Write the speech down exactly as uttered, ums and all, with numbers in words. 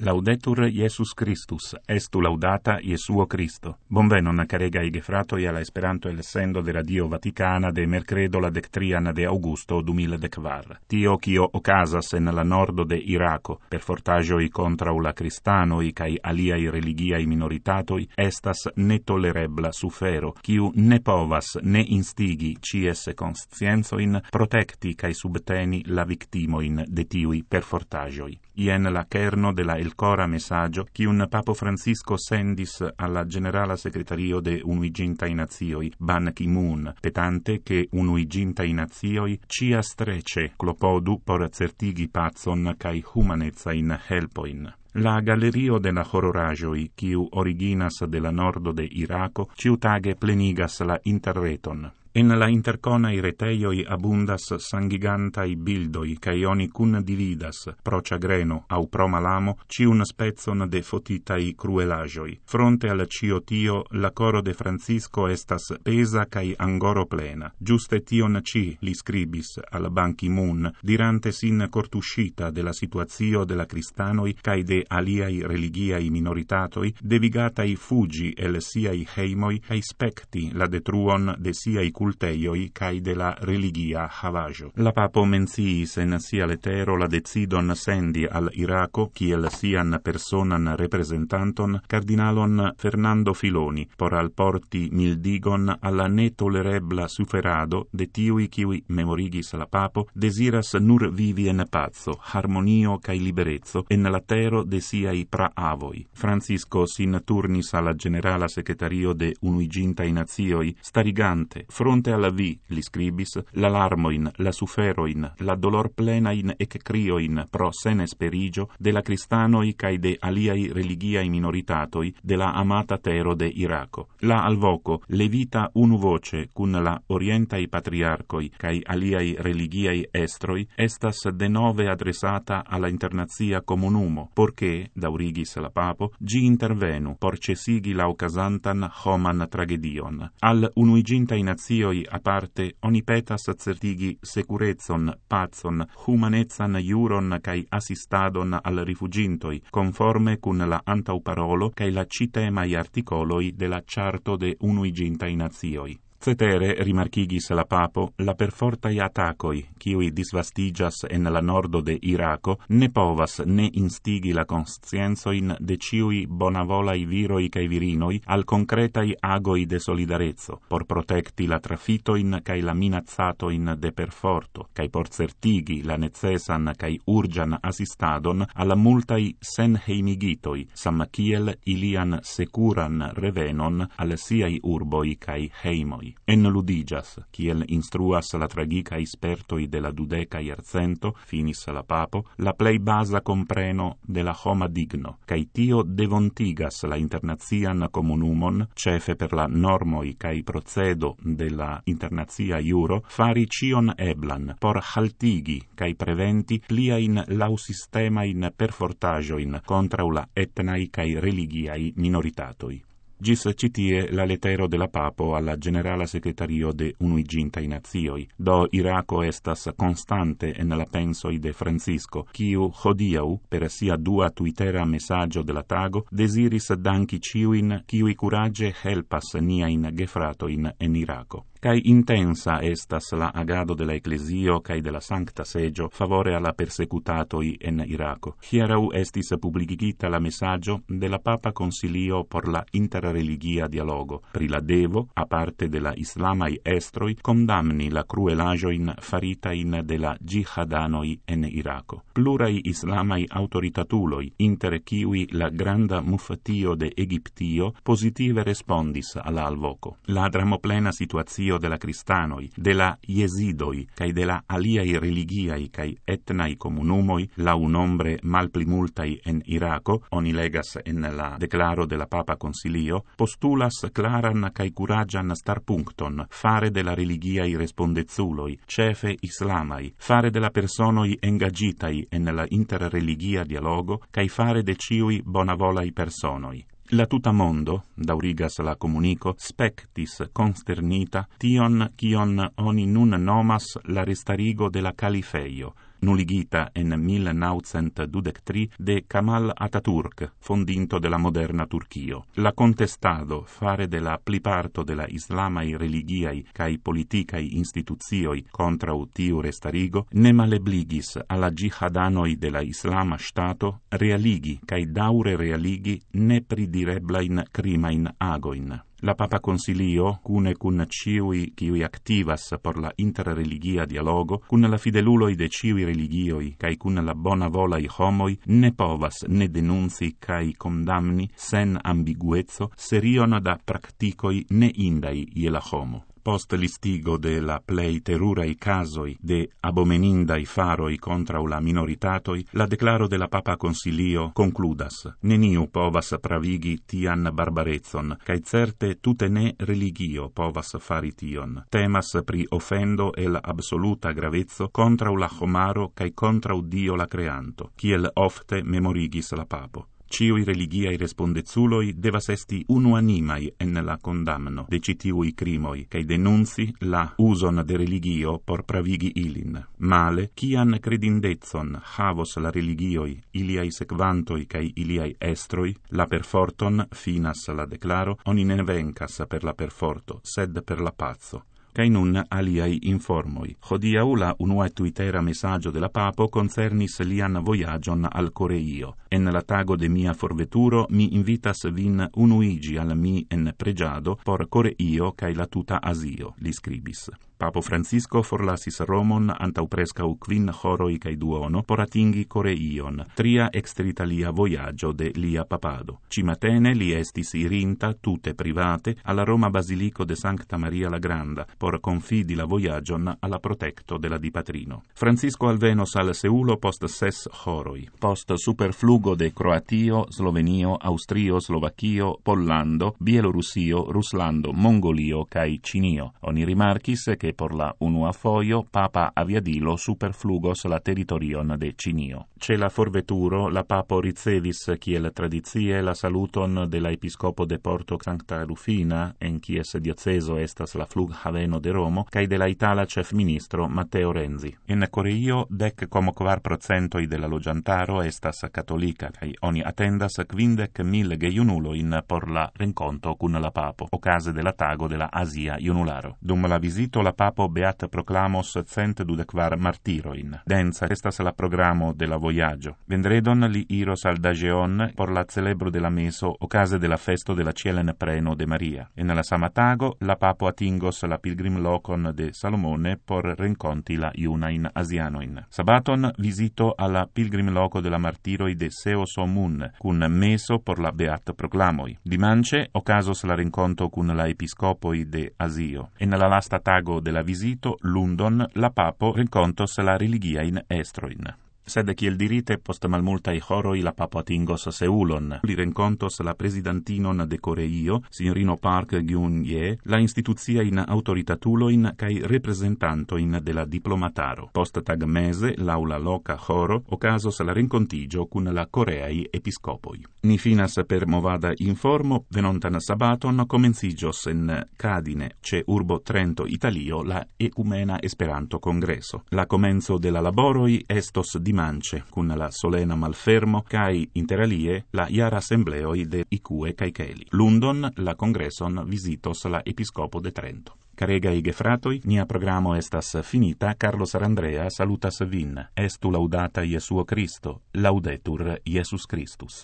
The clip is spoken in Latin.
Laudetur Jesus Christus, estu laudata Iesuo Cristo. Bonvenon, caregai gefratoi alla Esperanto el sendo de Radio Vaticana de mercredo la dectrian de Augusto du mil decvar. Tio cio ocasas en la nordo de Iraco, per fortagioi contra la cristanoi cae aliai religiai minoritatoi, estas netolerebla sufero, quiu ne povas ne instigi cies conscienzoin protecti cae subteni la victimoin de tiui per fortagioi. Ien la kerno de la el cora messaggio chi un Papo Francisco sendis alla Generala Secretario de Unuigintai Nazioi, Ban Ki-moon, petante che Unuigintai Nazioi cia strece clopodu por certigi pacon cae humanezain helpoin. La gallerio de la hororagioi, quiu originas de la nordo de Iraco, ciutage plenigas la interreton. En la interconai reteioi abundas sangigantai bildoi, cae oni cun dividas, pro ciagreno au pro malamo, ciun spezzon de fotitai cruelagioi. Fronte al cio tio, la coro de Francisco estas pesa cae angoro plena. Giuste tion ci, li scribis al Ban Ki-moon, dirante sin cortuscita de la situazio de la cristanoi cae de aliai religiai minoritatoi, devigatai fugi el siai heimoi cae specti la detruon de siai culteioi cae de la religia havajo. La papo menciis en sia letero la decidon sendi al Iraco, kiel sian personan representanton, cardinalon Fernando Filoni, por alporti mildigon alla netolerebla suferado de tiui kiui, memorigis la papo, desiras nur vivi en pazzo, harmonio cae liberezzo en la tero de siai praavoi. Francisco sin turnis alla Generala Secretario de Unuigintai Nazioi, starigante, fronte alla vi, li scribis, la larmoin, la suferoin, la dolor plenain ec crioin pro senes perigio de la cristanoi cae de aliai religiai minoritatoi de la amata tero de Iraco. La alvoco levita unu voce cun la orientai patriarcoi cae aliai religiai estroi estas de nove adressata alla internazia comunumo, porche, daurigis la papo, gi intervenu por cesigi la ocasantan homan tragedion. Al Unuigintai Nazioi a parte, oni petas certigi securezon, pazon, humanezan iuron cae assistadon al rifugintoi, conforme cun la antauparolo cae la citemai articoloi de la Charto de Unuigintai Nazioi. Cetere, rimarchigis la papo, la perfortai attacoi, quiui disvastigas en la nordo de Iraco, ne povas ne instigi la conscienzoin de ciui bonavolai viroi cae virinoi al concretai agoi de solidarezzo, por protecti la trafitoin cae la minazzatoin de perforto, cae por certigi la necesan cae urgian assistadon alla multai sen heimigitoi, sam kiel ilian securan revenon al siai urboi cae heimoi. En ludigas, kiel instruas la tragica espertoi de la dudeca iercento, finis la papo, la plei basa compreno de la homa digno, cae tio devontigas la internazian comunumon, cefe per la normoi cae procedo de la internazia iuro, fari cion eblan, por haltigi cae preventi pliain lausistemain perfortagioin contra la etnai cae religiai minoritatoi. Gis citie la letero de la papo alla Generala Secretario de Unuigintai Nazioi, do Iraco estas constante en la pensoi de Francisco, quiu hodiau, per sia dua twittera messaggio de la tago, desiris danki ciuin, quiui curage helpas niain gefratoin en Iraco. Cae intensa estas la agado de la Ecclesio cae de la Sancta Segio favore alla persecutatoi en Iraco. Hierau estis publicigita la messaggio de la Papa Concilio por la interreligia dialogo, pri la devo, a parte de la islamai estroi, condamni la cruelagioin faritain de la jihadanoi en Iraco. Plurai islamai autoritatuloi, inter kiui la granda muffatio de Egiptio, positive respondis alla alvoco. La dramoplena situazio de la cristanoi, de la jesidoi, cae de la aliai religiai cae etnai comunumoi, la un nombre malpli multai en Iraco, oni legas en la declaro de la Papa Concilio, postulas claran cae curagian star puncton, fare de la religiai respondezuloi, cefe islamai, fare de la personoi engagitai en la interreligia dialogo, cae fare de ciui bonavolai personoi. La tuta mondo, daurigas la comunico, spectis consternita tion kion oni nun nomas la restarigo de la califeio, nuligita en millenaŭcentdudek-tri de Kemal Atatürk, fondinto de la moderna Turkio. La contestado fare de la pliparto de la islamaj religiaj kaj politikaj institucioj kontraŭ tiu restarigo ne malebligis al la ĝihadanoj de la Islama Ŝtato realigi kaj daŭre realigi nepridireblajn krimajn agojn. La Papa Consilio, cune cun ciui kiui activas por la interreligia dialogo, cun la fideluloi de ciui religioi, cae cun la bona volai homoi, ne povas ne denunci cae condamni sen ambiguezzo serion da practicoi ne indai ie la homo. Post listigo de la plei terurai casoi de abomenindai faroi contra la minoritatoi, la declaro de la Papa Consilio concludas: neniu povas pravigi tian barbarezon, cae certe tute ne religio povas fari tion. Temas pri offendo el absoluta gravezzo contra la homaro cae contra Dio la creanto, kiel ofte memorigis la Papo. Ciui religiai respondezuloi devas esti unuanimai en la condamno de citiui crimoi, cae denunci la uson de religio por pravigi ilin. Male, cian credindetson havos la religioi, iliai sequantoi cae iliai estroi, la perforton, finas la declaro, oni ne vencas per la perforto, sed per la pazzo. Cae nun aliai informoi. Hodiaŭ la unua twittera messaggio de la Papo concernis lian voyagion al Coreio. En la tago de mia forveturo mi invitas vin unuigi al mi en pregiado por Coreio cae la tuta Asio, li scribis. Papo Francisco forlasis Romon antau prescau quin horoi cae duono por atingi Coreion, tria exteritalia voyaggio de lia papado. Cimatene li estis irinta tute private alla Roma Basilico de Sancta Maria la Granda por confidi la voyagion alla protecto de la dipatrino. Francisco alvenos al Seulo post ses horoi. Post superflugo de Croatio, Slovenio, Austrio, Slovakio, Pollando, Bielorusio, Ruslando, Mongolio cae Cinio. Oni rimarchis che por la unua foio Papa aviadilo superflugos la territorion de Cinio. Ce la forveturo la Papo ricevis kiel tradizie la saluton de la episcopo de Porto Sancta Rufina, en kies dioceso estas la flughaveno de Romo, cae de la itala chef ministro Matteo Renzi. En Coreio dec como kvar procentoi de la loĝantaro estas katolika, cae oni attendas kvindek mil gejunulojn por la renkonto kun la Papo, okaze de la tago de la Asia Junularo. Dum la vizito la Papo beat proclamos cent dudekvar martiroin. Densa estas la programo de la voyaggio. Vendredon li iros al Dageon por la celebro de la meso ocase de la festo de la Cielen Preno de Maria. En la sama tago la Papo atingos la pilgrim locon de Salomone por renconti la iunain asianoin. Sabaton visito alla pilgrim loco de la martiroi de Seo Somun, cun meso por la beat proclamoi. Dimanche ocasos la renconto cun la episcopoi de Asio. En la lasta tago de la visito, Lundon, la Papo rencontos la religiain estroin. Sed kiel dirite, post malmultaj horoj la Papo atingos Seulon. Li renkontos la prezidantinon de Coreio, signorino Park Geun-hye, la instituciajn aŭtoritatulojn kaj reprezentantojn de la diplomataro. Post tagmeze, laŭ la loka ĥoro, okazos la renkontiĝo kun la koreaj episkopoj. Ni finas per movada informo, venontan sabaton komenciĝos en Cadine, ĉe urbo Trento, Italio, la Ekumena Esperanto-Kongreso. La komenco de la laboroj estos dimanche, cun la solena malfermo, cae interalie la iara assembleoi de Icue cae Celi. Lundon la congresson visitos la episcopo de Trento. Caregai gefratoi, nia programo estas finita. Carlos Arandrea salutas vin. Estu laudata Iesuo Cristo, laudetur Iesus Christus.